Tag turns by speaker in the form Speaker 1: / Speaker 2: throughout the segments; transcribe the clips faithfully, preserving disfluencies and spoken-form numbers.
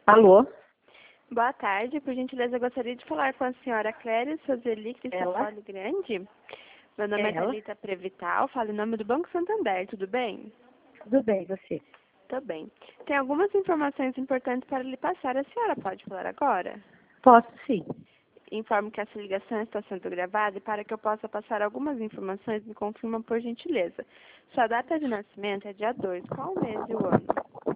Speaker 1: Alô?
Speaker 2: Boa tarde, por gentileza, eu gostaria de falar com a senhora Cléria Sozeli
Speaker 1: Ela?
Speaker 2: Cristofoli Grande. Meu nome é
Speaker 1: Ela?
Speaker 2: Thalita Prevital, falo em nome do Banco Santander, tudo bem?
Speaker 1: Tudo bem, você?
Speaker 2: Tô bem. Tem algumas informações importantes para lhe passar, a senhora pode falar agora?
Speaker 1: Posso sim.
Speaker 2: Informo que essa ligação está sendo gravada e para que eu possa passar algumas informações, me confirma por gentileza. Sua data de nascimento é dia dois, qual o mês e o ano?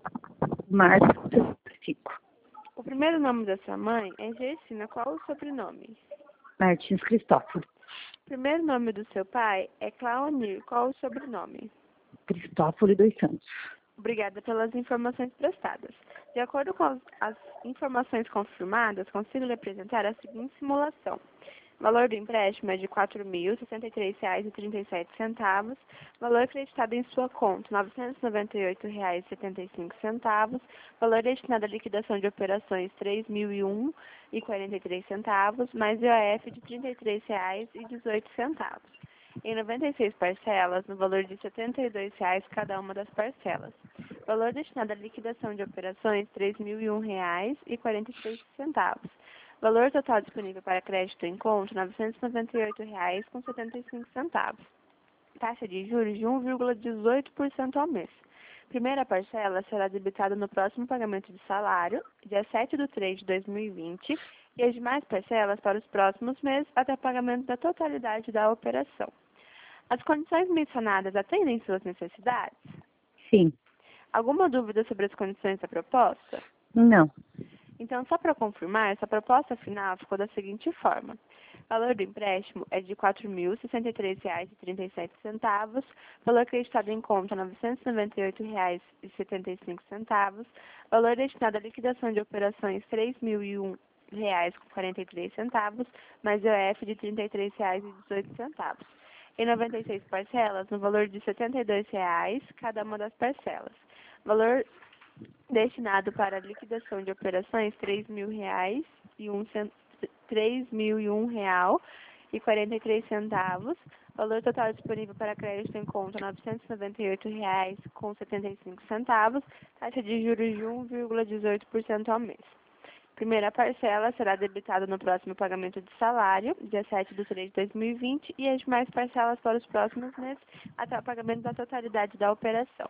Speaker 1: Março cinco.
Speaker 2: O primeiro nome da sua mãe é Gersina, qual o sobrenome?
Speaker 1: Martins Cristóforo.
Speaker 2: O primeiro nome do seu pai é Claunir, qual o sobrenome?
Speaker 1: Cristóforo dos Santos.
Speaker 2: Obrigada pelas informações prestadas. De acordo com as, as informações confirmadas, consigo lhe apresentar a seguinte simulação. O valor do empréstimo é de quatro mil sessenta e três reais e trinta e sete centavos. Valor acreditado em sua conta, novecentos e noventa e oito reais e setenta e cinco centavos. Valor destinado à liquidação de operações, três mil e um reais e quarenta e três centavos, mais I O F de trinta e três reais e dezoito centavos. Em noventa e seis parcelas, no valor de setenta e dois reais cada uma das parcelas. Valor destinado à liquidação de operações, três mil e um reais e quarenta e três centavos. Valor total disponível para crédito em conta, novecentos e noventa e oito reais e setenta e cinco centavos. Taxa de juros de um vírgula dezoito por cento ao mês. Primeira parcela será debitada no próximo pagamento de salário, dia sete de três de dois mil e vinte, e as demais parcelas para os próximos meses até o pagamento da totalidade da operação. As condições mencionadas atendem suas necessidades?
Speaker 1: Sim.
Speaker 2: Alguma dúvida sobre as condições da proposta?
Speaker 1: Não.
Speaker 2: Então, só para confirmar, essa proposta final ficou da seguinte forma. O valor do empréstimo é de quatro mil sessenta e três reais e trinta e sete centavos, valor acreditado em conta novecentos e noventa e oito reais e setenta e cinco centavos, valor destinado à liquidação de operações três mil e um reais e quarenta e três centavos, mais I O F de trinta e três reais e dezoito centavos. Em noventa e seis parcelas, no valor de setenta e dois reais cada uma das parcelas. Valor destinado para a liquidação de operações, três mil reais e um cent... três mil e um real e quarenta e três centavos. Valor total disponível para crédito em conta, novecentos e noventa e oito reais com setenta e cinco centavos. Taxa de juros de um vírgula dezoito por cento ao mês. Primeira parcela será debitada no próximo pagamento de salário, dia sete de três de dois mil e vinte, e as demais parcelas para os próximos meses, até o pagamento da totalidade da operação.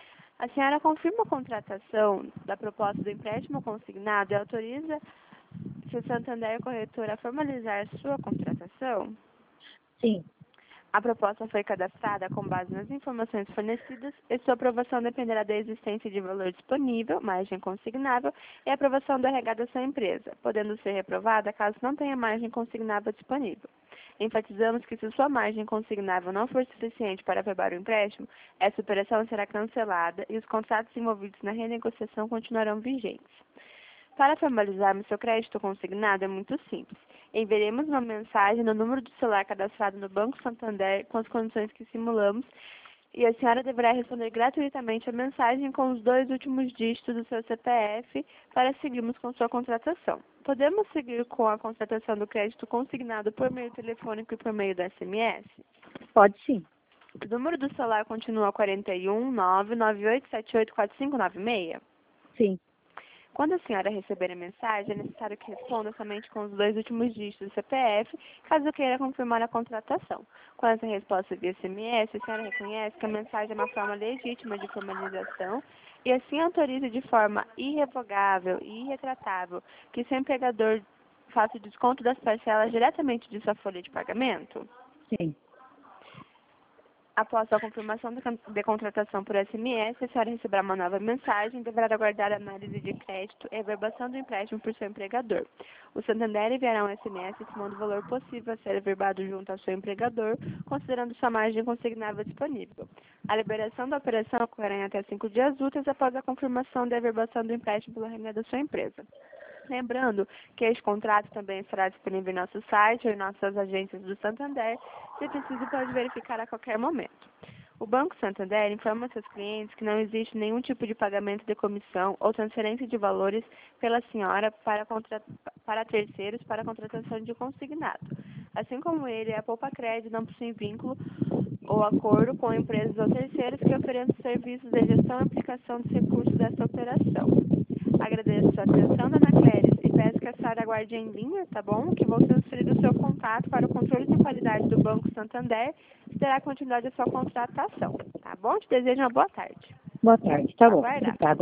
Speaker 2: A senhora confirma a contratação da proposta do empréstimo consignado e autoriza se o Santander Corretora a formalizar sua contratação?
Speaker 1: Sim.
Speaker 2: A proposta foi cadastrada com base nas informações fornecidas e sua aprovação dependerá da existência de valor disponível, margem consignável e aprovação do R H da sua empresa, podendo ser reprovada caso não tenha margem consignável disponível. Enfatizamos que se sua margem consignável não for suficiente para aprovar o empréstimo, essa operação será cancelada e os contratos envolvidos na renegociação continuarão vigentes. Para formalizarmos seu crédito consignado é muito simples. Enviaremos uma mensagem no número de celular cadastrado no Banco Santander com as condições que simulamos e a senhora deverá responder gratuitamente a mensagem com os dois últimos dígitos do seu C P F para seguirmos com sua contratação. Podemos seguir com a contratação do crédito consignado por meio telefônico e por meio do S M S?
Speaker 1: Pode sim.
Speaker 2: O número do celular continua quarenta e um, nove nove oito sete oito quatro cinco nove seis?
Speaker 1: Sim.
Speaker 2: Quando a senhora receber a mensagem, é necessário que responda somente com os dois últimos dígitos do C P F, caso queira confirmar a contratação. Com essa resposta via S M S, a senhora reconhece que a mensagem é uma forma legítima de formalização e assim autoriza de forma irrevogável e irretratável que seu empregador faça o desconto das parcelas diretamente de sua folha de pagamento?
Speaker 1: Sim.
Speaker 2: Após a confirmação de contratação por S M S, a senhora receberá uma nova mensagem e deverá aguardar a análise de crédito e a averbação do empréstimo por seu empregador. O Santander enviará um S M S estimando o valor possível a ser averbado junto ao seu empregador, considerando sua margem consignável disponível. A liberação da operação ocorrerá em até cinco dias úteis após a confirmação da averbação do empréstimo pela renda da sua empresa. Lembrando que este contrato também estará disponível em nosso site ou em nossas agências do Santander, se preciso pode verificar a qualquer momento. O Banco Santander informa seus clientes que não existe nenhum tipo de pagamento de comissão ou transferência de valores pela senhora para, contra... para terceiros para a contratação de consignado. Assim como ele, a Poupa Crédito não possui vínculo ou acordo com empresas ou terceiros que ofereçam serviços de gestão e aplicação dos recursos desta operação. Agradeço a atenção, dona Cléris, e peço que a senhora aguarde em linha, tá bom? Que vou transferir o seu contato para o controle de qualidade do Banco Santander, que terá continuidade a sua contratação, tá bom? Te desejo uma boa tarde.
Speaker 1: Boa tarde. Tá bom.
Speaker 2: Aguardar.
Speaker 1: Obrigada.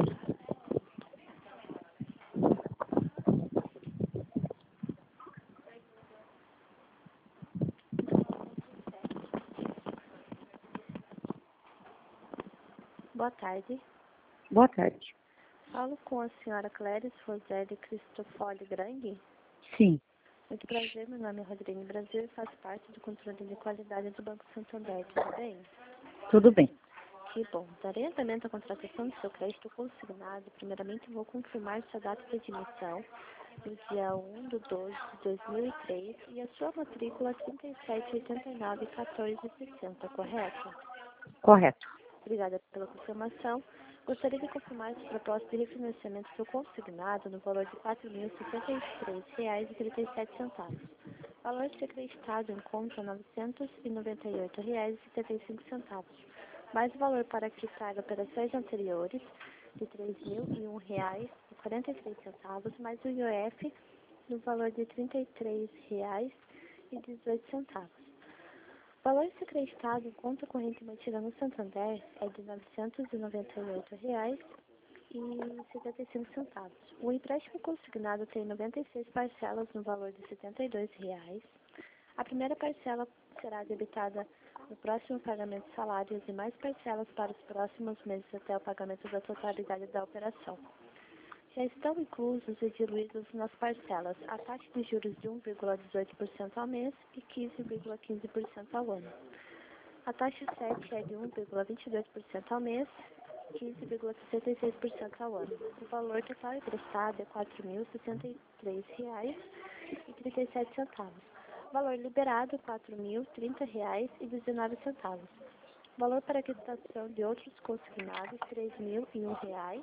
Speaker 2: Boa tarde.
Speaker 1: Boa tarde.
Speaker 2: Falo com a senhora Cléris Roseli Cristofoli Grang.
Speaker 1: Sim.
Speaker 2: Muito prazer, meu nome é Rodrigo Brasil e faço parte do controle de qualidade do Banco Santander. Tudo bem?
Speaker 1: Tudo bem.
Speaker 2: Que bom. Darei andamento à contratação do seu crédito consignado. Primeiramente, vou confirmar sua data de admissão no dia um de doze de dois mil e três e a sua matrícula trinta e sete oitenta e nove quatorze sessenta, correto?
Speaker 1: Correto.
Speaker 2: Obrigada pela confirmação. Gostaria de confirmar essa proposta de refinanciamento do consignado no valor de quatro mil sessenta e três reais e trinta e sete centavos. Valor a ser acreditado em conta novecentos e noventa e oito reais e setenta e cinco centavos. Mais o valor para quitar operações anteriores de três mil e um reais e quarenta e três centavos, mais o I O F no valor de trinta e três reais e dezoito centavos. O valor a ser acreditado em conta corrente mantida no Santander é de novecentos e noventa e oito reais e setenta e cinco centavos. O empréstimo consignado tem noventa e seis parcelas no valor de setenta e dois reais. A primeira parcela será debitada no próximo pagamento de salários e mais parcelas para os próximos meses até o pagamento da totalidade da operação. Já estão inclusos e diluídos nas parcelas a taxa de juros de um vírgula dezoito por cento ao mês e quinze vírgula quinze por cento ao ano. A taxa sete é de um vírgula vinte e dois por cento ao mês e quinze vírgula sessenta e seis por cento ao ano. O valor total emprestado é quatro mil sessenta e três reais e trinta e sete centavos. Valor liberado quatro mil trinta reais e dezenove centavos. Valor para quitação de outros consignados três mil e um reais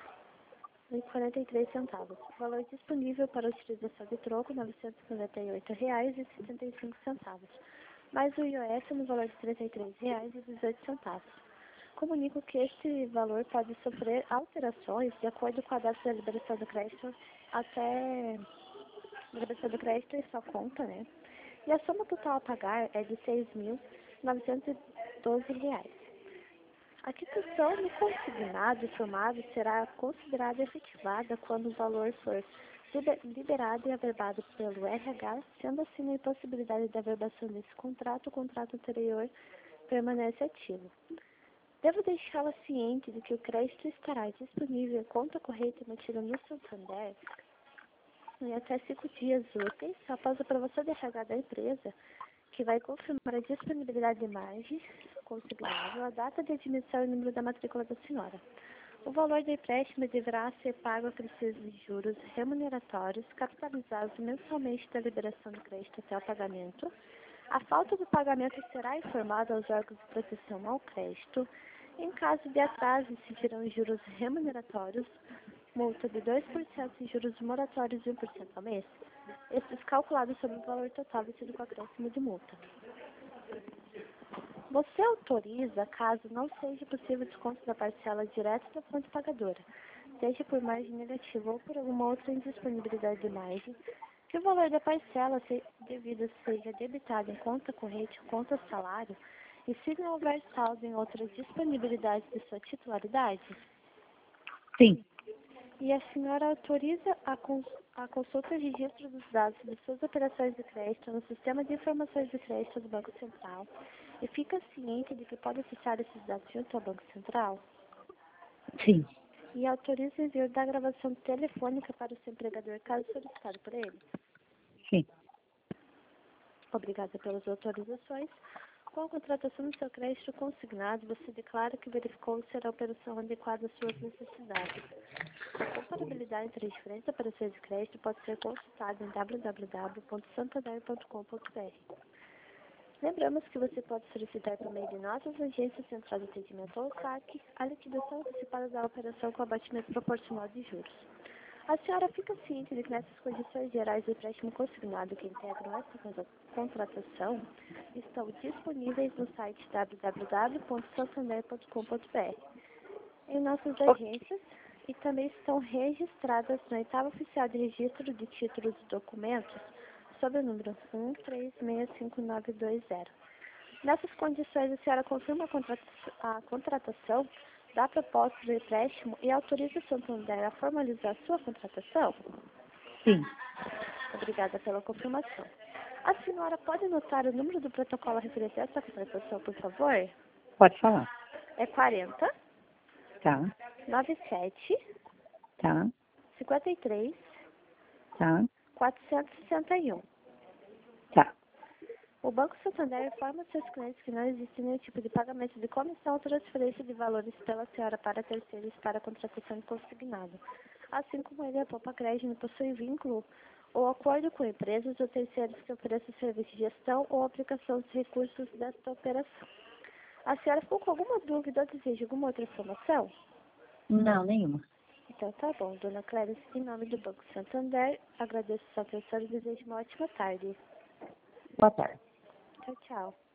Speaker 2: e quarenta e três centavos. Valor disponível para utilização de troco novecentos e noventa e oito reais e setenta e cinco centavos. Mais o I O F no valor de trinta e três reais e dezoito centavos. Comunico que este valor pode sofrer alterações de acordo com a data da liberação do crédito até liberação do crédito em sua conta, né? E a soma total a pagar é de seis mil novecentos e doze reais. A quitação do consignado formado será considerada efetivada quando o valor for liberado e averbado pelo R H, sendo assim na impossibilidade da averbação desse contrato, o contrato anterior permanece ativo. Devo deixá-la ciente de que o crédito estará disponível em conta corrente mantida no Santander em até cinco dias úteis após a aprovação do R H da empresa, que vai confirmar a disponibilidade de margem consignável, a data de admissão e o número da matrícula da senhora. O valor do empréstimo deverá ser pago a crescer de juros remuneratórios capitalizados mensalmente da liberação do crédito até o pagamento. A falta do pagamento será informada aos órgãos de proteção ao crédito. Em caso de atraso, incidirão juros remuneratórios, multa de dois por cento e juros moratórios de um por cento ao mês. Estes calculados sobre o valor total vencido com acréscimo de multa. Você autoriza, caso não seja possível desconto da parcela direta da fonte pagadora, seja por margem negativa ou por alguma outra indisponibilidade de margem, que o valor da parcela se, devida seja debitado em conta corrente ou conta salário, e se não houver saldo em outra disponibilidade de sua titularidade?
Speaker 1: Sim.
Speaker 2: E a senhora autoriza a, cons a consulta e registro dos dados de suas operações de crédito no Sistema de Informações de Crédito do Banco Central e fica ciente de que pode acessar esses dados junto ao Banco Central?
Speaker 1: Sim.
Speaker 2: E autoriza o envio da gravação telefônica para o seu empregador, caso solicitado por ele?
Speaker 1: Sim.
Speaker 2: Obrigada pelas autorizações. Com a contratação do seu crédito consignado, você declara que verificou se a operação adequada às suas necessidades. A comparabilidade entre as diferentes operações de crédito pode ser consultada em w w w ponto santander ponto com ponto b r. Lembramos que você pode solicitar por meio de nossas agências centrais de atendimento ou S A C a liquidação antecipada da operação com abatimento proporcional de juros. A senhora fica ciente de que nessas condições gerais do empréstimo consignado que integram esta contratação estão disponíveis no site w w w ponto santander ponto com ponto b r. Em nossas agências,
Speaker 3: e também estão registradas no oitavo oficial de registro de títulos e documentos, sob o número um três seis cinco nove dois zero. Nessas condições, a senhora confirma a contratação, a contratação da proposta do empréstimo e autoriza o Santander a formalizar sua contratação?
Speaker 1: Sim.
Speaker 3: Obrigada pela confirmação. A senhora pode anotar o número do protocolo referente a essa contratação, por favor?
Speaker 1: Pode falar.
Speaker 3: É quarenta,
Speaker 1: Tá,
Speaker 3: noventa e sete,
Speaker 1: tá,
Speaker 3: cinquenta e três,
Speaker 1: tá,
Speaker 3: quatrocentos e sessenta e um.
Speaker 1: tá.
Speaker 3: O Banco Santander informa seus clientes que não existe nenhum tipo de pagamento de comissão ou transferência de valores pela senhora para terceiros para a contratação consignada. Assim como ele, a Poupa Crédito não possui vínculo ou acordo com empresas ou terceiros que ofereçam serviço de gestão ou aplicação dos recursos desta operação. A senhora ficou com alguma dúvida ou deseja alguma outra informação?
Speaker 1: Não, nenhuma.
Speaker 3: Então tá bom, dona Clarice, em nome do Banco Santander, agradeço sua atenção e desejo uma ótima tarde.
Speaker 1: Boa tarde.
Speaker 3: Tchau, tchau.